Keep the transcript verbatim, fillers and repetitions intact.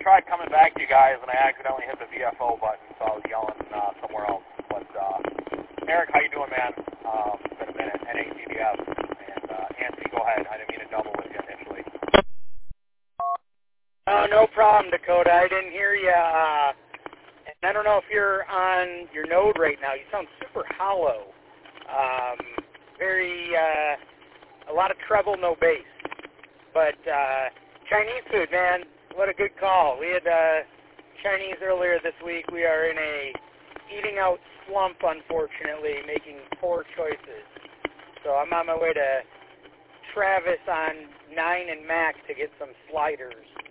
tried coming back to you guys, and I accidentally hit the V F O button, so I was yelling uh, somewhere else. But uh, Eric, how you doing, man? Um, it's been a minute. N A C D F. And uh, Anthony, go ahead. I didn't mean to double with you initially. Oh, no problem, Dakota. I didn't hear you. Uh, and I don't know if you're on your node right now. You sound super hollow. Um, very, uh, a lot of treble, no bass. But uh, Chinese food, man, what a good call. We had uh, Chinese earlier this week. We are in a eating out slump, unfortunately, making poor choices. So I'm on my way to Travis on nine and Mac to get some sliders.